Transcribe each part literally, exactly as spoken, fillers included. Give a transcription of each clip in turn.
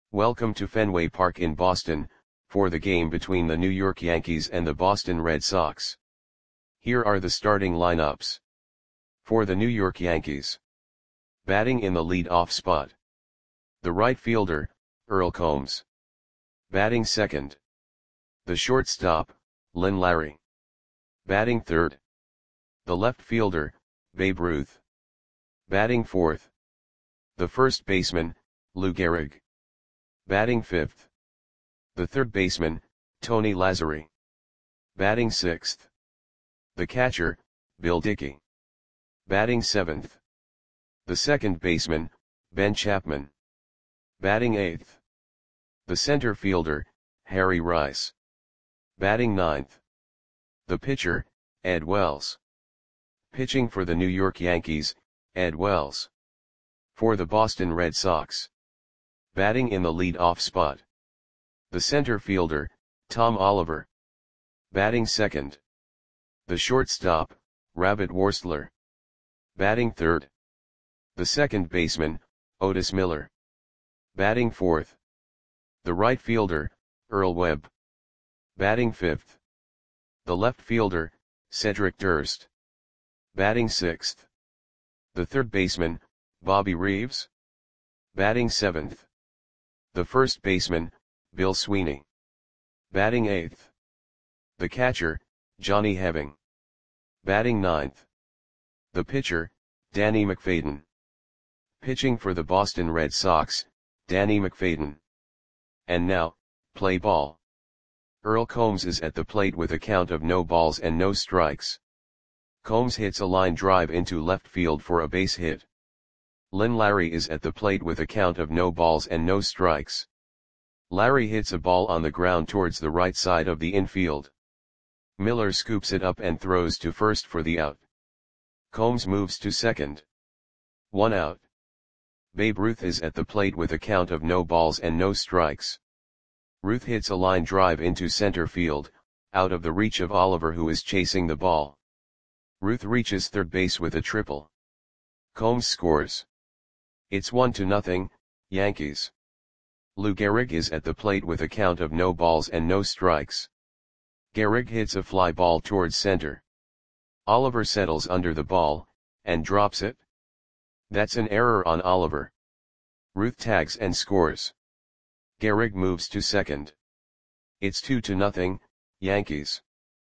Welcome to Fenway Park in Boston, for the game between the New York Yankees and the Boston Red Sox. Here are the starting lineups. For the New York Yankees. Batting in the lead-off spot. The right fielder, Earl Combs. Batting second. The shortstop, Lynn Larry. Batting third. The left fielder, Babe Ruth. Batting fourth. The first baseman, Lou Gehrig. Batting fifth. The third baseman, Tony Lazzeri. Batting sixth. The catcher, Bill Dickey. Batting seventh. The second baseman, Ben Chapman. Batting eighth. The center fielder, Harry Rice. Batting ninth. The pitcher, Ed Wells. Pitching for the New York Yankees, Ed Wells. For the Boston Red Sox. Batting in the lead-off spot. The center fielder, Tom Oliver. Batting second. The shortstop, Rabbit Worstler. Batting third. The second baseman, Otis Miller. Batting fourth. The right fielder, Earl Webb. Batting fifth. The left fielder, Cedric Durst. Batting sixth. The third baseman, Bobby Reeves. Batting seventh. The first baseman, Bill Sweeney. Batting eighth. The catcher, Johnny Heving. Batting ninth. The pitcher, Danny McFadden. Pitching for the Boston Red Sox, Danny McFadden. And now, play ball. Earl Combs is at the plate with a count of no balls and no strikes. Combs hits a line drive into left field for a base hit. Lynn Larry is at the plate with a count of no balls and no strikes. Larry hits a ball on the ground towards the right side of the infield. Miller scoops it up and throws to first for the out. Combs moves to second. One out. Babe Ruth is at the plate with a count of no balls and no strikes. Ruth hits a line drive into center field, out of the reach of Oliver, who is chasing the ball. Ruth reaches third base with a triple. Combs scores. It's one to nothing, Yankees. Lou Gehrig is at the plate with a count of no balls and no strikes. Gehrig hits a fly ball towards center. Oliver settles under the ball, and drops it. That's an error on Oliver. Ruth tags and scores. Gehrig moves to second. It's two to nothing, Yankees.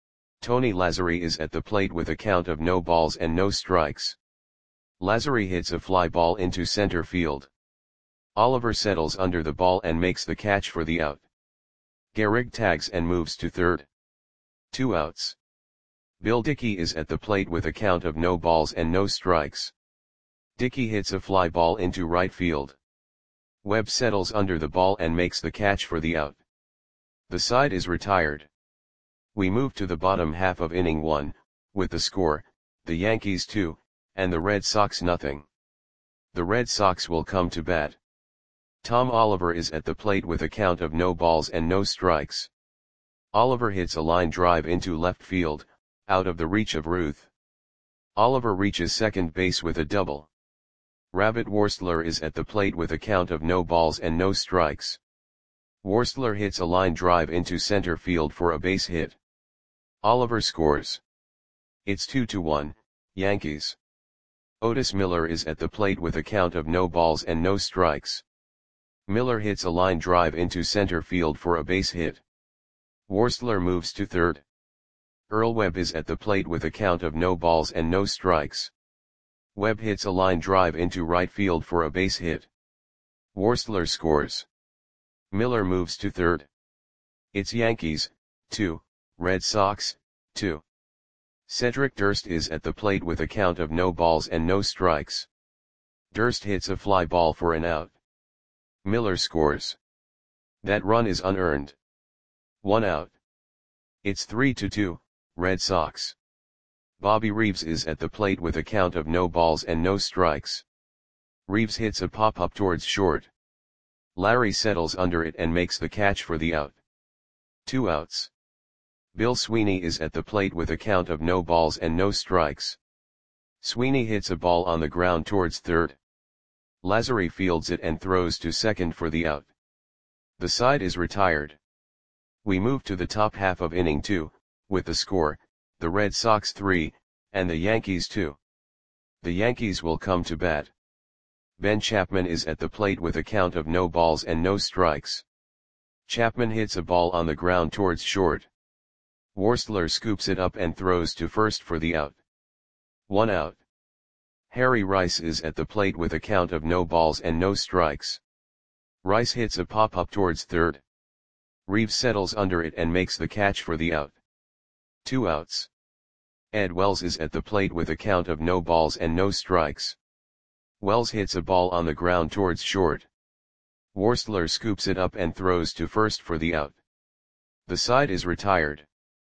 Tony Lazzeri is at the plate with a count of no balls and no strikes. Lazzeri hits a fly ball into center field. Oliver settles under the ball and makes the catch for the out. Gehrig tags and moves to third. Two outs. Bill Dickey is at the plate with a count of no balls and no strikes. Dickey hits a fly ball into right field. Webb settles under the ball and makes the catch for the out. The side is retired. We move to the bottom half of inning one, with the score, the Yankees two, and the Red Sox nothing. The Red Sox will come to bat. Tom Oliver is at the plate with a count of no balls and no strikes. Oliver hits a line drive into left field, out of the reach of Ruth. Oliver reaches second base with a double. Rabbit Worstler is at the plate with a count of no balls and no strikes. Worstler hits a line drive into center field for a base hit. Oliver scores. It's two to one, Yankees. Otis Miller is at the plate with a count of no balls and no strikes. Miller hits a line drive into center field for a base hit. Worstler moves to third. Earl Webb is at the plate with a count of no balls and no strikes. Webb hits a line drive into right field for a base hit. Worstler scores. Miller moves to third. It's Yankees, two, Red Sox, two. Cedric Durst is at the plate with a count of no balls and no strikes. Durst hits a fly ball for an out. Miller scores. That run is unearned. One out. It's three to two, Red Sox. Bobby Reeves is at the plate with a count of no balls and no strikes. Reeves hits a pop-up towards short. Larry settles under it and makes the catch for the out. Two outs. Bill Sweeney is at the plate with a count of no balls and no strikes. Sweeney hits a ball on the ground towards third. Lazzeri fields it and throws to second for the out. The side is retired. We move to the top half of inning two, with the score, the Red Sox three, and the Yankees two. The Yankees will come to bat. Ben Chapman is at the plate with a count of no balls and no strikes. Chapman hits a ball on the ground towards short. Worsler scoops it up and throws to first for the out. One out. Harry Rice is at the plate with a count of no balls and no strikes. Rice hits a pop-up towards third. Reeves settles under it and makes the catch for the out. Two outs. Ed Wells is at the plate with a count of no balls and no strikes. Wells hits a ball on the ground towards short. Worsler scoops it up and throws to first for the out. The side is retired.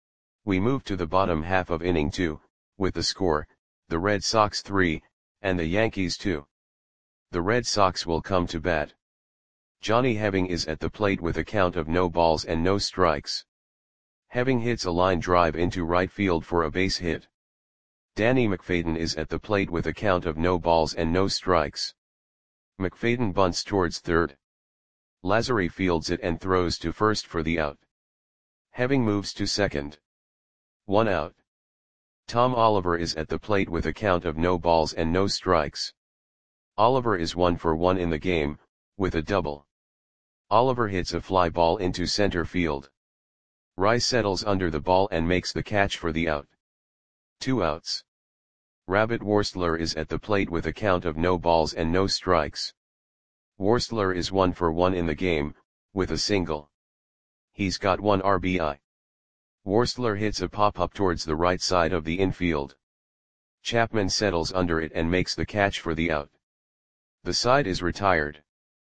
We move to the bottom half of inning two, with the score, the Red Sox three, and the Yankees two. The Red Sox will come to bat. Johnny Heving is at the plate with a count of no balls and no strikes. Heving hits a line drive into right field for a base hit. Danny McFadden is at the plate with a count of no balls and no strikes. McFadden bunts towards third. Lazary fields it and throws to first for the out. Heving moves to second. One out. Tom Oliver is at the plate with a count of no balls and no strikes. Oliver is one for one in the game, with a double. Oliver hits a fly ball into center field. Rice settles under the ball and makes the catch for the out. Two outs. Rabbit Worsler is at the plate with a count of no balls and no strikes. Worsler is one for one in the game, with a single. He's got one R B I. Worsler hits a pop-up towards the right side of the infield. Chapman settles under it and makes the catch for the out. The side is retired.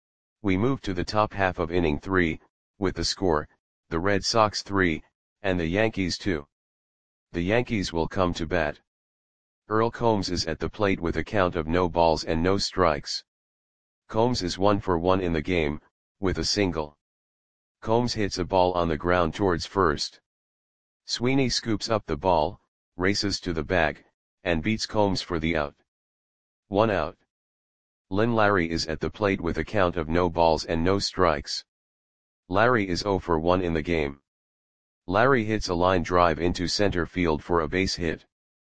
We move to the top half of inning three, with the score, the Red Sox three, and the Yankees two. The Yankees will come to bat. Earl Combs is at the plate with a count of no balls and no strikes. Combs is one for one in the game, with a single. Combs hits a ball on the ground towards first. Sweeney scoops up the ball, races to the bag, and beats Combs for the out. One out. Lynn Larry is at the plate with a count of no balls and no strikes. Larry is zero for one in the game. Larry hits a line drive into center field for a base hit.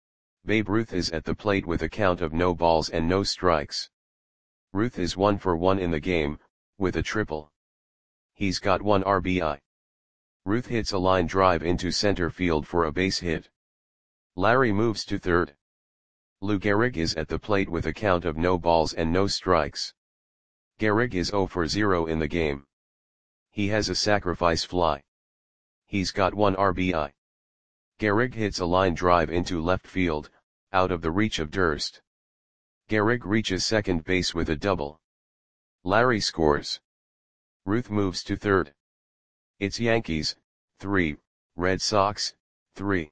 Babe Ruth is at the plate with a count of no balls and no strikes. Ruth is one for one in the game, with a triple. He's got one R B I. Ruth hits a line drive into center field for a base hit. Larry moves to third. Lou Gehrig is at the plate with a count of no balls and no strikes. Gehrig is zero for zero in the game. He has a sacrifice fly. He's got one R B I. Gehrig hits a line drive into left field, out of the reach of Durst. Gehrig reaches second base with a double. Larry scores. Ruth moves to third. It's Yankees, three, Red Sox, three.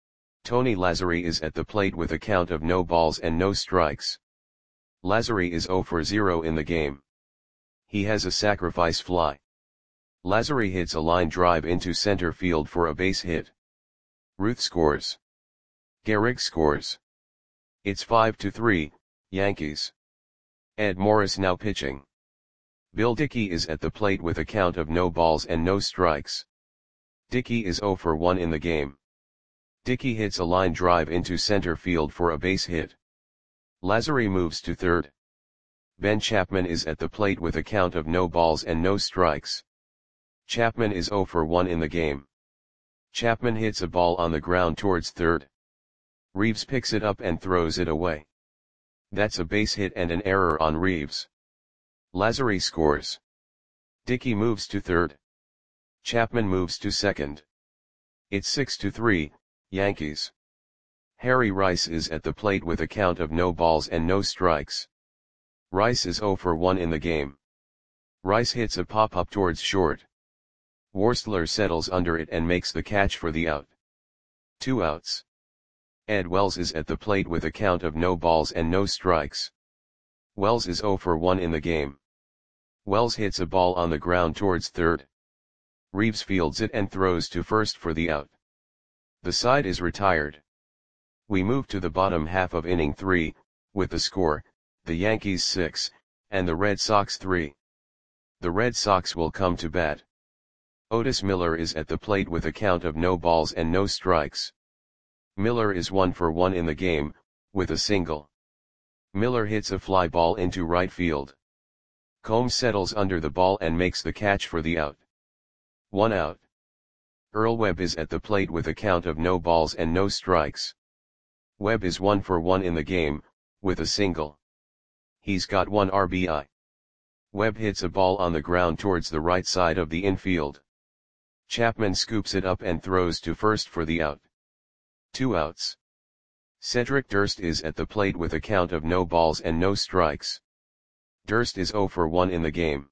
Tony Lazzari is at the plate with a count of no balls and no strikes. Lazzari is zero for zero in the game. He has a sacrifice fly. Lazzari hits a line drive into center field for a base hit. Ruth scores. Gehrig scores. It's five to three, Yankees. Ed Morris now pitching. Bill Dickey is at the plate with a count of no balls and no strikes. Dickey is zero for one in the game. Dickey hits a line drive into center field for a base hit. Lazzari moves to third. Ben Chapman is at the plate with a count of no balls and no strikes. Chapman is zero for one in the game. Chapman hits a ball on the ground towards third. Reeves picks it up and throws it away. That's a base hit and an error on Reeves. Lazzari scores. Dickey moves to third. Chapman moves to second. It's six to three, Yankees. Harry Rice is at the plate with a count of no balls and no strikes. Rice is zero for one in the game. Rice hits a pop-up towards short. Worsler settles under it and makes the catch for the out. Two outs. Ed Wells is at the plate with a count of no balls and no strikes. Wells is zero for one in the game. Wells hits a ball on the ground towards third. Reeves fields it and throws to first for the out. The side is retired. We move to the bottom half of inning three, with the score, the Yankees six, and the Red Sox three. The Red Sox will come to bat. Otis Miller is at the plate with a count of no balls and no strikes. Miller is one for one in the game, with a single. Miller hits a fly ball into right field. Combs settles under the ball and makes the catch for the out. One out. Earl Webb is at the plate with a count of no balls and no strikes. Webb is one for one in the game, with a single. He's got one R B I. Webb hits a ball on the ground towards the right side of the infield. Chapman scoops it up and throws to first for the out. Two outs. Cedric Durst is at the plate with a count of no balls and no strikes. Durst is zero for one in the game.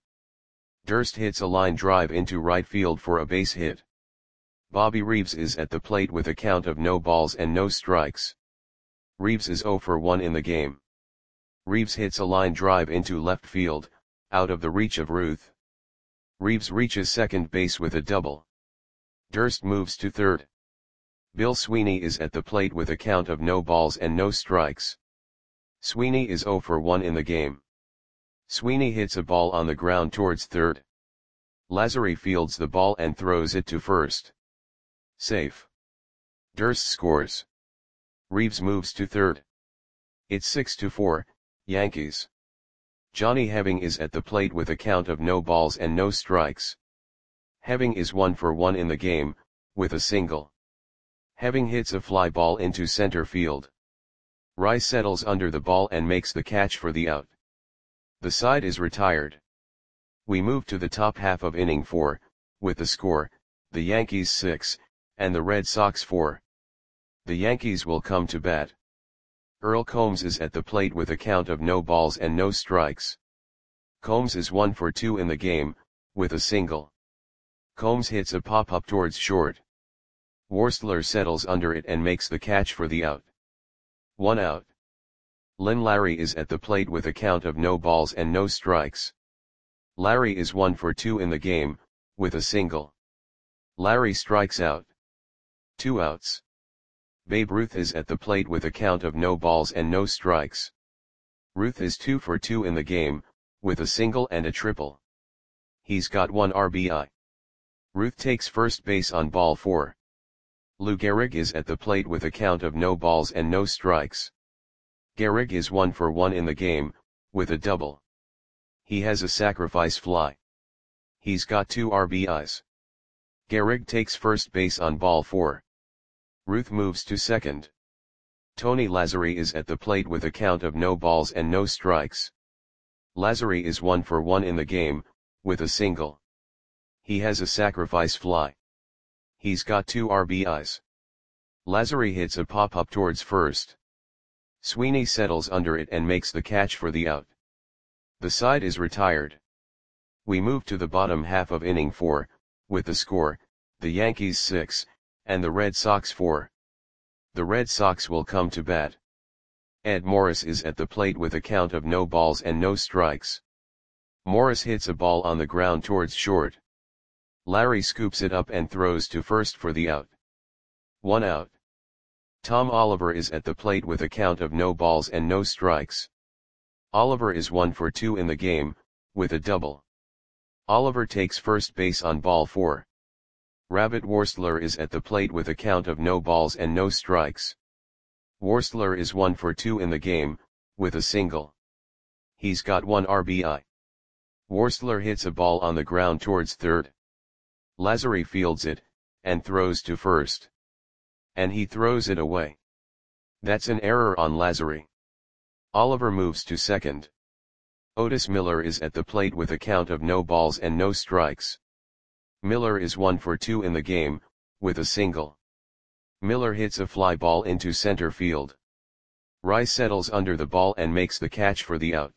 Durst hits a line drive into right field for a base hit. Bobby Reeves is at the plate with a count of no balls and no strikes. Reeves is zero for one in the game. Reeves hits a line drive into left field, out of the reach of Ruth. Reeves reaches second base with a double. Durst moves to third. Bill Sweeney is at the plate with a count of no balls and no strikes. Sweeney is zero for one in the game. Sweeney hits a ball on the ground towards third. Lazary fields the ball and throws it to first. Safe. Durst scores. Reeves moves to third. It's six to four, Yankees. Johnny Heving is at the plate with a count of no balls and no strikes. Heving is one for one in the game, with a single. Heving hits a fly ball into center field. Rice settles under the ball and makes the catch for the out. The side is retired. We move to the top half of inning four, with the score, the Yankees six, and the Red Sox four. The Yankees will come to bat. Earl Combs is at the plate with a count of no balls and no strikes. Combs is one for two in the game, with a single. Combs hits a pop-up towards short. Worstler settles under it and makes the catch for the out. One out. Len Larry is at the plate with a count of no balls and no strikes. Larry is one for two in the game, with a single. Larry strikes out. Two outs. Babe Ruth is at the plate with a count of no balls and no strikes. Ruth is two for two in the game, with a single and a triple. He's got one R B I. Ruth takes first base on ball four. Lou Gehrig is at the plate with a count of no balls and no strikes. Gehrig is one for one in the game, with a double. He has a sacrifice fly. He's got two R B Is. Gehrig takes first base on ball four. Ruth moves to second. Tony Lazary is at the plate with a count of no balls and no strikes. Lazary is one for one in the game, with a single. He has a sacrifice fly. He's got two R B Is. Lazary hits a pop-up towards first. Sweeney settles under it and makes the catch for the out. The side is retired. We move to the bottom half of inning four, with the score, the Yankees six, and the Red Sox four. The Red Sox will come to bat. Ed Morris is at the plate with a count of no balls and no strikes. Morris hits a ball on the ground towards short. Larry scoops it up and throws to first for the out. One out. Tom Oliver is at the plate with a count of no balls and no strikes. Oliver is one for two in the game, with a double. Oliver takes first base on ball four. Rabbit Worstler is at the plate with a count of no balls and no strikes. Worstler is one for two in the game, with a single. He's got one R B I. Worstler hits a ball on the ground towards third. Lazary fields it, and throws to first. And he throws it away. That's an error on Lazary. Oliver moves to second. Otis Miller is at the plate with a count of no balls and no strikes. Miller is one for two in the game, with a single. Miller hits a fly ball into center field. Rice settles under the ball and makes the catch for the out.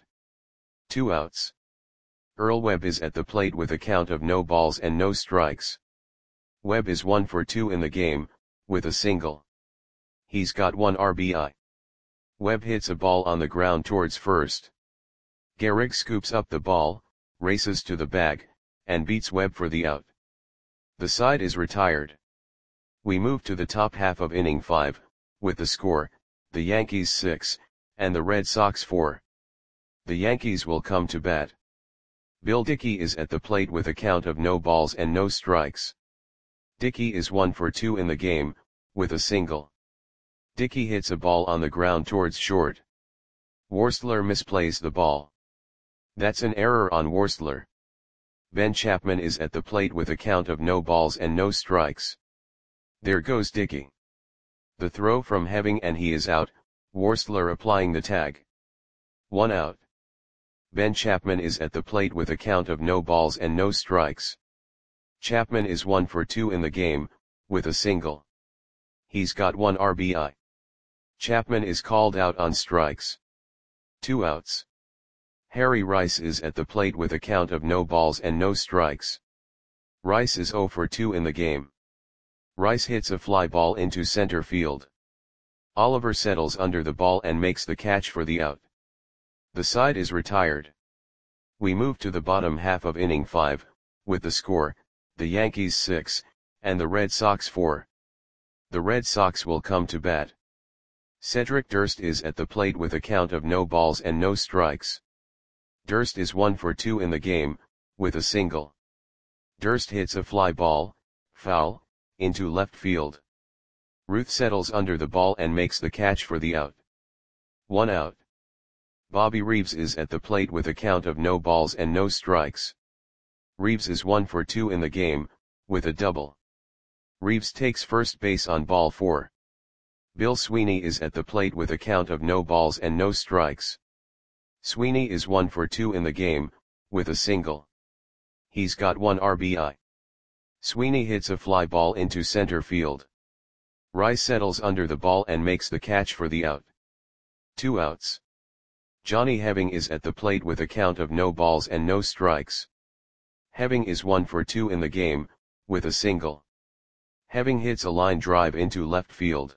Two outs. Earl Webb is at the plate with a count of no balls and no strikes. Webb is one for two in the game, with a single. He's got one R B I. Webb hits a ball on the ground towards first. Gehrig scoops up the ball, races to the bag, and beats Webb for the out. The side is retired. We move to the top half of inning five, with the score, the Yankees six, and the Red Sox four. The Yankees will come to bat. Bill Dickey is at the plate with a count of no balls and no strikes. Dickey is one for two in the game, with a single. Dickey hits a ball on the ground towards short. Worstler misplays the ball. That's an error on Worstler. Ben Chapman is at the plate with a count of no balls and no strikes. There goes Dickey. The throw from Heving and he is out, Worstler applying the tag. One out. Ben Chapman is at the plate with a count of no balls and no strikes. Chapman is one for two in the game, with a single. He's got one R B I. Chapman is called out on strikes. Two outs. Harry Rice is at the plate with a count of no balls and no strikes. Rice is zero for two in the game. Rice hits a fly ball into center field. Oliver settles under the ball and makes the catch for the out. The side is retired. We move to the bottom half of inning five, with the score, the Yankees six, and the Red Sox four. The Red Sox will come to bat. Cedric Durst is at the plate with a count of no balls and no strikes. Durst is one for two in the game, with a single. Durst hits a fly ball, foul, into left field. Ruth settles under the ball and makes the catch for the out. One out. Bobby Reeves is at the plate with a count of no balls and no strikes. Reeves is one for two in the game, with a double. Reeves takes first base on ball four. Bill Sweeney is at the plate with a count of no balls and no strikes. Sweeney is one for two in the game, with a single. He's got one R B I. Sweeney hits a fly ball into center field. Rice settles under the ball and makes the catch for the out. Two outs. Johnny Heving is at the plate with a count of no balls and no strikes. Heving is one for two in the game, with a single. Heving hits a line drive into left field.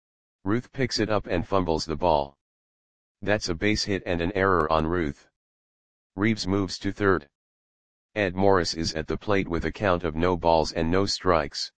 Ruth picks it up and fumbles the ball. That's a base hit and an error on Ruth. Reeves moves to third. Ed Morris is at the plate with a count of no balls and no strikes.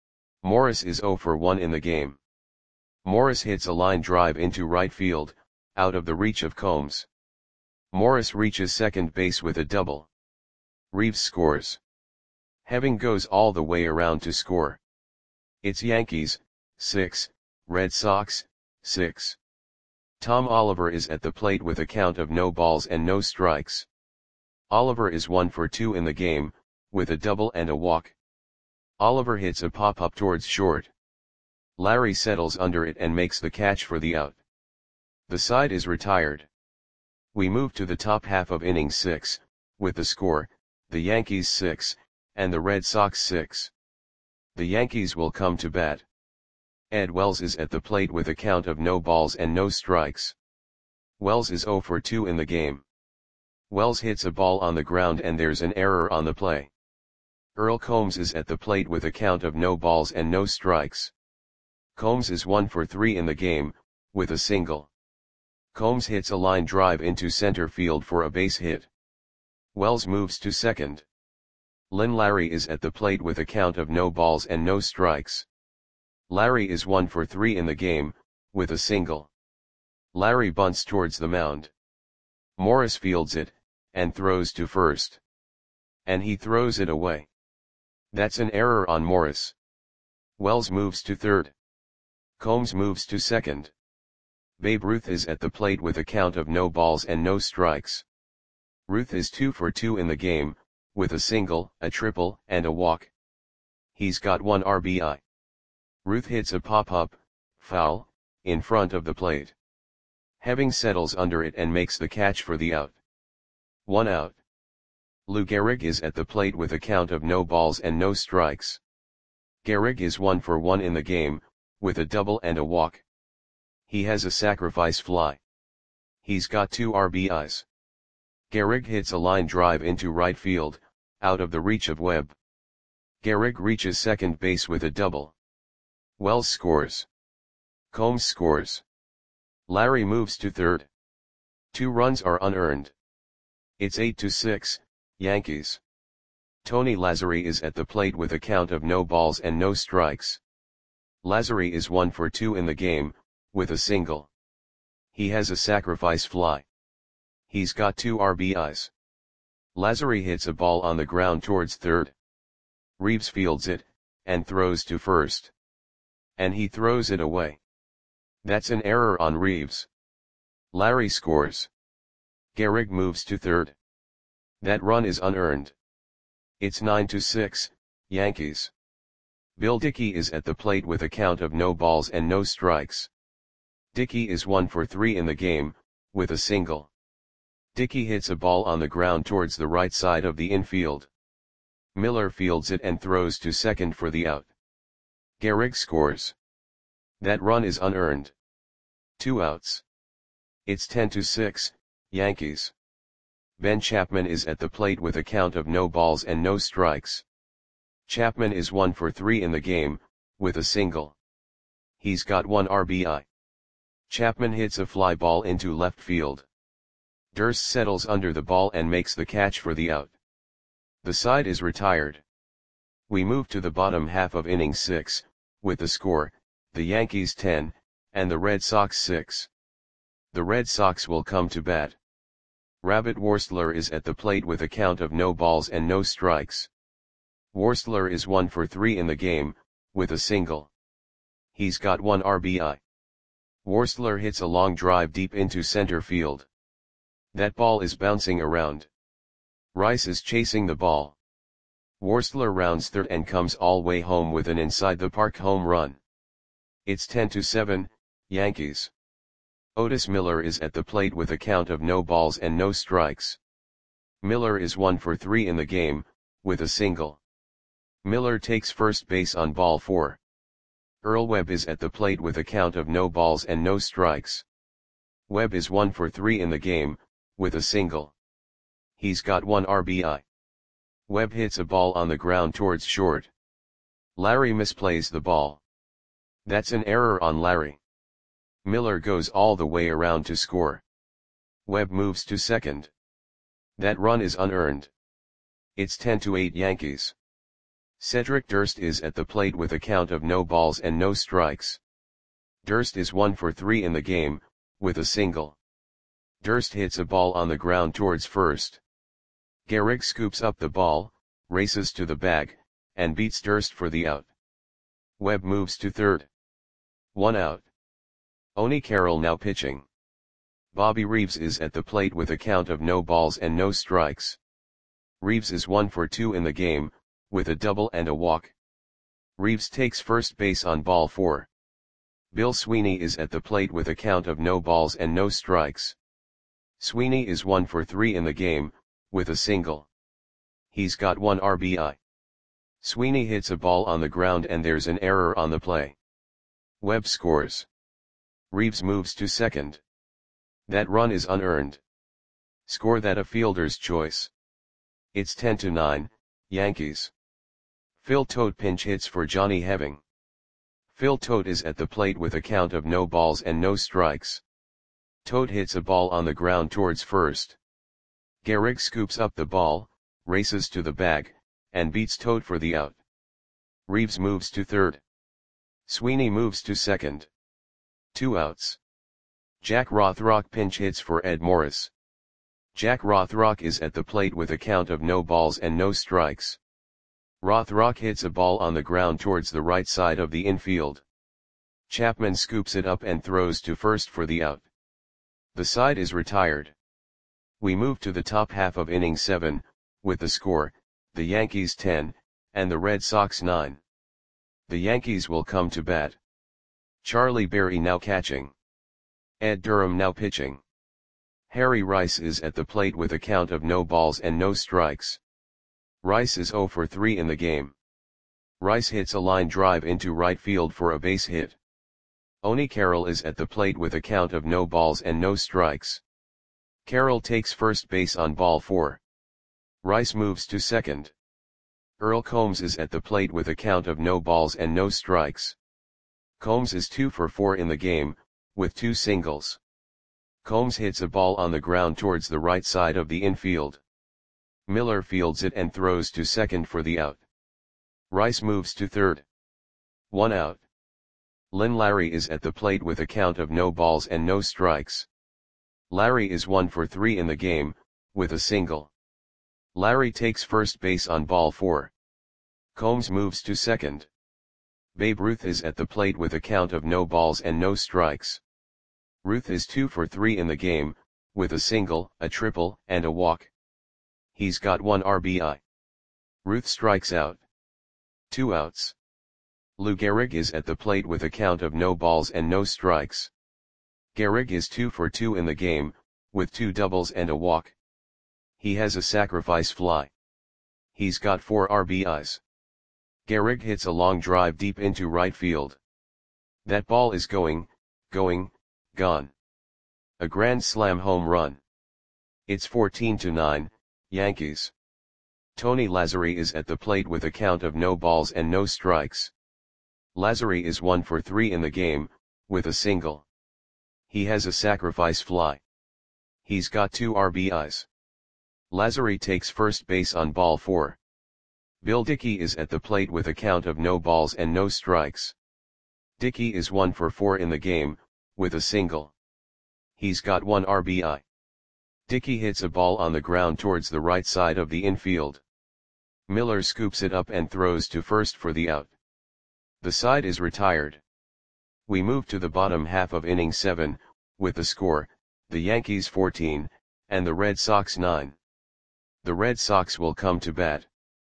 Morris is zero for one in the game. Morris hits a line drive into right field, out of the reach of Combs. Morris reaches second base with a double. Reeves scores. Heving goes all the way around to score. It's Yankees, six, Red Sox, six. Tom Oliver is at the plate with a count of no balls and no strikes. Oliver is one for two in the game, with a double and a walk. Oliver hits a pop-up towards short. Larry settles under it and makes the catch for the out. The side is retired. We move to the top half of inning six, with the score, the Yankees six, and the Red Sox six. The Yankees will come to bat. Ed Wells is at the plate with a count of no balls and no strikes. Wells is zero for two in the game. Wells hits a ball on the ground and there's an error on the play. Earl Combs is at the plate with a count of no balls and no strikes. Combs is one for three in the game, with a single. Combs hits a line drive into center field for a base hit. Wells moves to second. Lynn Larry is at the plate with a count of no balls and no strikes. Larry is one for three in the game, with a single. Larry bunts towards the mound. Morris fields it, and throws to first. And he throws it away. That's an error on Morris. Wells moves to third. Combs moves to second. Babe Ruth is at the plate with a count of no balls and no strikes. Ruth is two for two in the game, with a single, a triple, and a walk. He's got one R B I. Ruth hits a pop-up, foul, in front of the plate. Heving settles under it and makes the catch for the out. One out. Lou Gehrig is at the plate with a count of no balls and no strikes. Gehrig is one for one in the game, with a double and a walk. He has a sacrifice fly. He's got two R B Is. Gehrig hits a line drive into right field, out of the reach of Webb. Gehrig reaches second base with a double. Wells scores. Combs scores. Larry moves to third. Two runs are unearned. It's eight to six, Yankees. Tony Lazzari is at the plate with a count of no balls and no strikes. Lazzari is one for two in the game, with a single. He has a sacrifice fly. He's got two R B Is. Lazary hits a ball on the ground towards third. Reeves fields it, and throws to first. And he throws it away. That's an error on Reeves. Larry scores. Gehrig moves to third. That run is unearned. It's nine to six, Yankees. Bill Dickey is at the plate with a count of no balls and no strikes. Dickey is one for three in the game, with a single. Dickey hits a ball on the ground towards the right side of the infield. Miller fields it and throws to second for the out. Gehrig scores. That run is unearned. Two outs. It's ten to six, Yankees. Ben Chapman is at the plate with a count of no balls and no strikes. Chapman is one for three in the game, with a single. He's got one R B I. Chapman hits a fly ball into left field. Durst settles under the ball and makes the catch for the out. The side is retired. We move to the bottom half of inning six, with the score, the Yankees ten, and the Red Sox six. The Red Sox will come to bat. Rabbit Worstler is at the plate with a count of no balls and no strikes. Worstler is one for three in the game, with a single. He's got one R B I. Worstler hits a long drive deep into center field. That ball is bouncing around. Rice is chasing the ball. Worstler rounds third and comes all way home with an inside-the-park home run. It's ten to seven, Yankees. Otis Miller is at the plate with a count of no balls and no strikes. Miller is one for three in the game, with a single. Miller takes first base on ball four. Earl Webb is at the plate with a count of no balls and no strikes. Webb is one for three in the game, with a single. He's got one R B I. Webb hits a ball on the ground towards short. Larry misplays the ball. That's an error on Larry. Miller goes all the way around to score. Webb moves to second. That run is unearned. It's ten to eight Yankees. Cedric Durst is at the plate with a count of no balls and no strikes. Durst is one for three in the game, with a single. Durst hits a ball on the ground towards first. Gehrig scoops up the ball, races to the bag, and beats Durst for the out. Webb moves to third. One out. Oni Carroll now pitching. Bobby Reeves is at the plate with a count of no balls and no strikes. Reeves is one for two in the game, with a double and a walk. Reeves takes first base on ball four. Bill Sweeney is at the plate with a count of no balls and no strikes. Sweeney is one for three in the game, with a single. He's got one R B I. Sweeney hits a ball on the ground and there's an error on the play. Webb scores. Reeves moves to second. That run is unearned. Score that a fielder's choice. It's ten to nine, Yankees. Phil Tote pinch hits for Johnny Heving. Phil Tote is at the plate with a count of no balls and no strikes. Tote hits a ball on the ground towards first. Gehrig scoops up the ball, races to the bag, and beats Tote for the out. Reeves moves to third. Sweeney moves to second. Two outs. Jack Rothrock pinch hits for Ed Morris. Jack Rothrock is at the plate with a count of no balls and no strikes. Rothrock hits a ball on the ground towards the right side of the infield. Chapman scoops it up and throws to first for the out. The side is retired. We move to the top half of inning seven, with the score, the Yankees ten, and the Red Sox nine. The Yankees will come to bat. Charlie Berry now catching. Ed Durham now pitching. Harry Rice is at the plate with a count of no balls and no strikes. Rice is zero for three in the game. Rice hits a line drive into right field for a base hit. Oni Carroll is at the plate with a count of no balls and no strikes. Carroll takes first base on ball four. Rice moves to second. Earl Combs is at the plate with a count of no balls and no strikes. Combs is two for four in the game, with two singles. Combs hits a ball on the ground towards the right side of the infield. Miller fields it and throws to second for the out. Rice moves to third. One out. Lynn Larry is at the plate with a count of no balls and no strikes. Larry is one for three in the game, with a single. Larry takes first base on ball four. Combs moves to second. Babe Ruth is at the plate with a count of no balls and no strikes. Ruth is two for three in the game, with a single, a triple, and a walk. He's got one R B I. Ruth strikes out. Two outs. Lou Gehrig is at the plate with a count of no balls and no strikes. Gehrig is two for two in the game, with two doubles and a walk. He has a sacrifice fly. He's got four R B Is. Gehrig hits a long drive deep into right field. That ball is going, going, gone. A grand slam home run. It's fourteen to nine, Yankees. Tony Lazzeri is at the plate with a count of no balls and no strikes. Lazzeri is one for three in the game, with a single. He has a sacrifice fly. He's got two R B Is. Lazzeri takes first base on ball four. Bill Dickey is at the plate with a count of no balls and no strikes. Dickey is one for four in the game, with a single. He's got one R B I. Dickey hits a ball on the ground towards the right side of the infield. Miller scoops it up and throws to first for the out. The side is retired. We move to the bottom half of inning seven, with the score, the Yankees fourteen, and the Red Sox nine. The Red Sox will come to bat.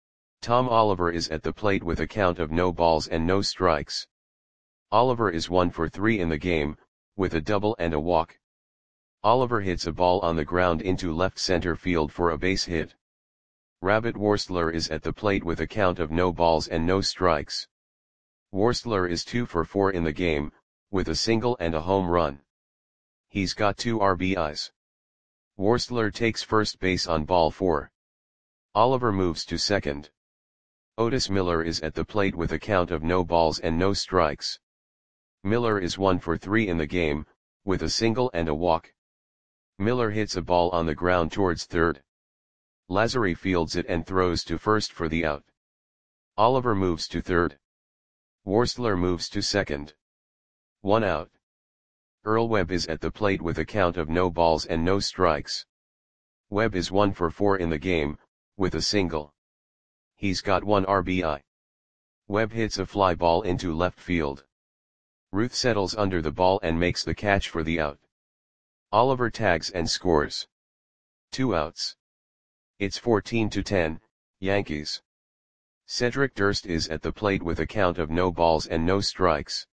Tom Oliver is at the plate with a count of no balls and no strikes. Oliver is one for three in the game, with a double and a walk. Oliver hits a ball on the ground into left center field for a base hit. Rabbit Worstler is at the plate with a count of no balls and no strikes. Worstler is two for four in the game, with a single and a home run. He's got two R B Is. Worstler takes first base on ball four. Oliver moves to second. Otis Miller is at the plate with a count of no balls and no strikes. Miller is one for three in the game, with a single and a walk. Miller hits a ball on the ground towards third. Lazzeri fields it and throws to first for the out. Oliver moves to third. Worstler moves to second. One out. Earl Webb is at the plate with a count of no balls and no strikes. Webb is one for four in the game, with a single. He's got one R B I. Webb hits a fly ball into left field. Ruth settles under the ball and makes the catch for the out. Oliver tags and scores. Two outs. It's fourteen to ten, Yankees. Cedric Durst is at the plate with a count of no balls and no strikes.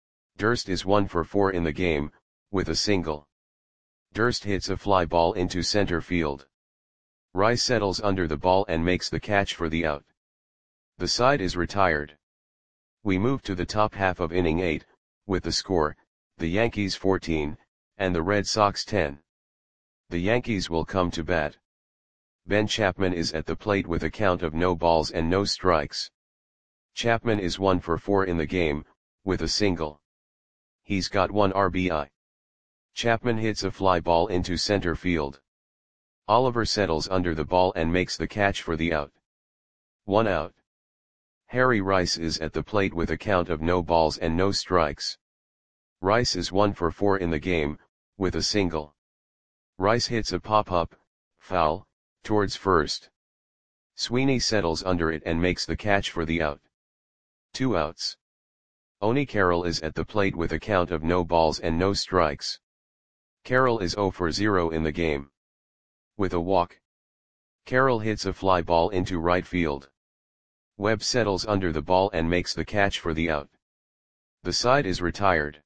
Durst is one for four in the game, with a single. Durst hits a fly ball into center field. Rice settles under the ball and makes the catch for the out. The side is retired. We move to the top half of inning eight, with the score, the Yankees fourteen, and the Red Sox ten. The Yankees will come to bat. Ben Chapman is at the plate with a count of no balls and no strikes. Chapman is one for four in the game, with a single. He's got one R B I. Chapman hits a fly ball into center field. Oliver settles under the ball and makes the catch for the out. One out. Harry Rice is at the plate with a count of no balls and no strikes. Rice is one for four in the game, with a single. Rice hits a pop-up, foul, towards first. Sweeney settles under it and makes the catch for the out. Two outs. Oni Carroll is at the plate with a count of no balls and no strikes. Carroll is zero for zero in the game. With a walk. Carroll hits a fly ball into right field. Webb settles under the ball and makes the catch for the out. The side is retired.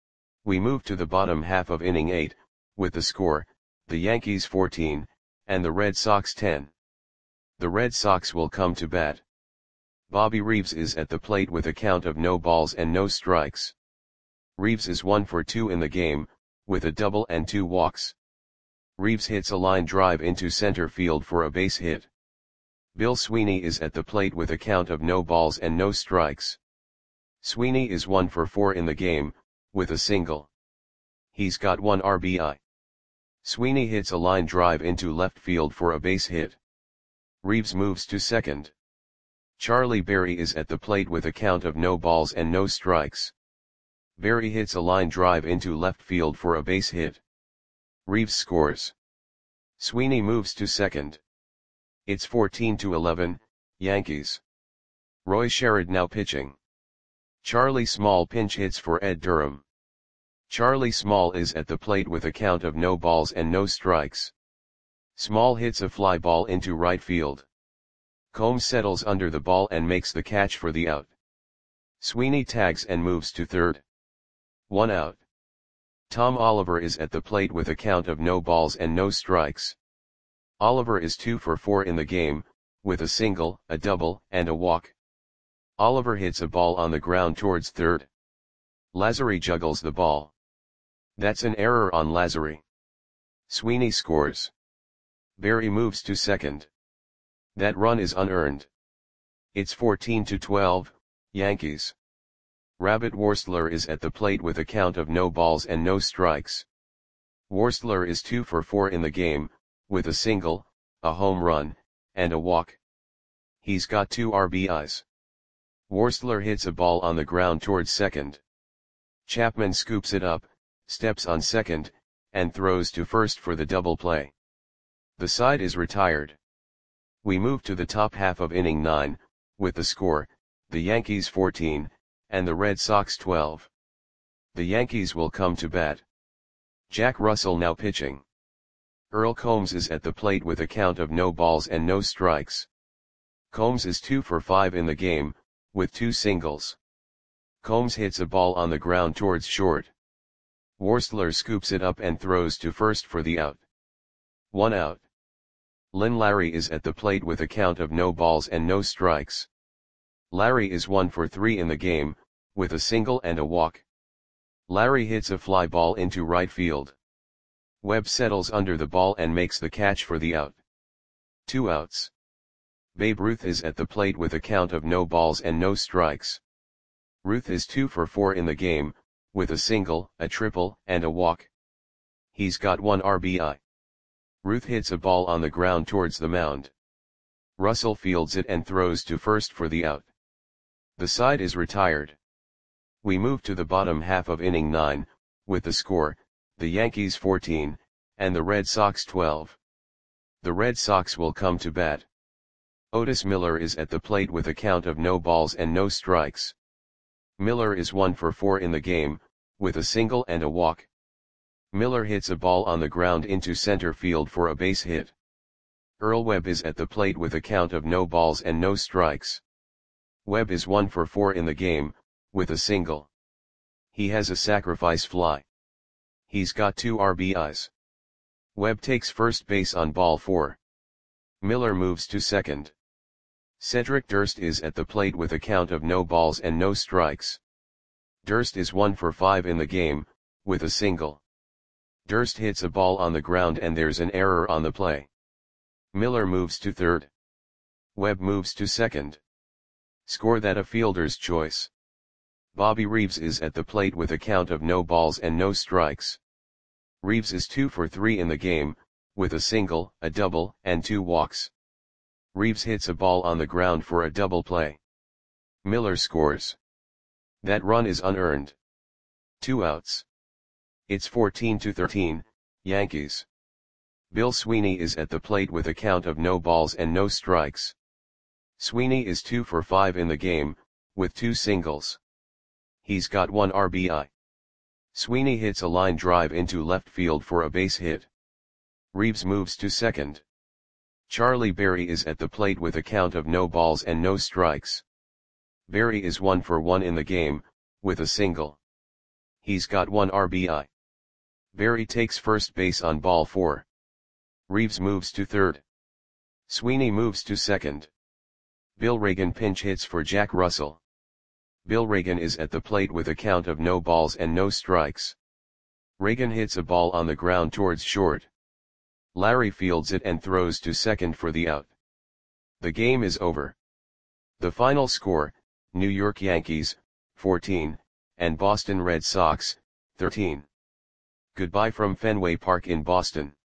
We move to the bottom half of inning eight, with the score, the Yankees fourteen, and the Red Sox ten. The Red Sox will come to bat. Bobby Reeves is at the plate with a count of no balls and no strikes. Reeves is one for two in the game, with a double and two walks. Reeves hits a line drive into center field for a base hit. Bill Sweeney is at the plate with a count of no balls and no strikes. Sweeney is one for four in the game, with a single. He's got one R B I. Sweeney hits a line drive into left field for a base hit. Reeves moves to second. Charlie Berry is at the plate with a count of no balls and no strikes. Berry hits a line drive into left field for a base hit. Reeves scores. Sweeney moves to second. It's fourteen to eleven, Yankees. Roy Sherrod now pitching. Charlie Small pinch hits for Ed Durham. Charlie Small is at the plate with a count of no balls and no strikes. Small hits a fly ball into right field. Combs settles under the ball and makes the catch for the out. Sweeney tags and moves to third. One out. Tom Oliver is at the plate with a count of no balls and no strikes. Oliver is two for four in the game, with a single, a double, and a walk. Oliver hits a ball on the ground towards third. Lazary juggles the ball. That's an error on Lazary. Sweeney scores. Berry moves to second. That run is unearned. It's fourteen to twelve, Yankees. Rabbit Worstler is at the plate with a count of no balls and no strikes. Worstler is two for four in the game, with a single, a home run, and a walk. He's got two R B Is. Worstler hits a ball on the ground towards second. Chapman scoops it up, steps on second, and throws to first for the double play. The side is retired. We move to the top half of inning nine, with the score, the Yankees fourteen, and the Red Sox twelve. The Yankees will come to bat. Jack Russell now pitching. Earl Combs is at the plate with a count of no balls and no strikes. Combs is two for five in the game, with two singles. Combs hits a ball on the ground towards short. Worstler scoops it up and throws to first for the out. One out. Lynn Larry is at the plate with a count of no balls and no strikes. Larry is one for three in the game, with a single and a walk. Larry hits a fly ball into right field. Webb settles under the ball and makes the catch for the out. Two outs. Babe Ruth is at the plate with a count of no balls and no strikes. Ruth is two for four in the game, with a single, a triple, and a walk. He's got one R B I. Ruth hits a ball on the ground towards the mound. Russell fields it and throws to first for the out. The side is retired. We move to the bottom half of inning nine, with the score, the Yankees fourteen, and the Red Sox twelve. The Red Sox will come to bat. Otis Miller is at the plate with a count of no balls and no strikes. Miller is one for four in the game, with a single and a walk. Miller hits a ball on the ground into center field for a base hit. Earl Webb is at the plate with a count of no balls and no strikes. Webb is one for four in the game, with a single. He has a sacrifice fly. He's got two R B Is. Webb takes first base on ball four. Miller moves to second. Cedric Durst is at the plate with a count of no balls and no strikes. Durst is one for five in the game, with a single. Durst hits a ball on the ground and there's an error on the play. Miller moves to third. Webb moves to second. Score that a fielder's choice. Bobby Reeves is at the plate with a count of no balls and no strikes. Reeves is two for three in the game, with a single, a double, and two walks. Reeves hits a ball on the ground for a double play. Miller scores. That run is unearned. Two outs. It's fourteen to thirteen, Yankees. Bill Sweeney is at the plate with a count of no balls and no strikes. Sweeney is two for five in the game, with two singles. He's got one R B I. Sweeney hits a line drive into left field for a base hit. Reeves moves to second. Charlie Berry is at the plate with a count of no balls and no strikes. Berry is one for one in the game, with a single. He's got one R B I. Berry takes first base on ball four. Reeves moves to third. Sweeney moves to second. Bill Reagan pinch hits for Jack Russell. Bill Reagan is at the plate with a count of no balls and no strikes. Reagan hits a ball on the ground towards short. Larry fields it and throws to second for the out. The game is over. The final score, New York Yankees, fourteen, and Boston Red Sox, thirteen. Goodbye from Fenway Park in Boston.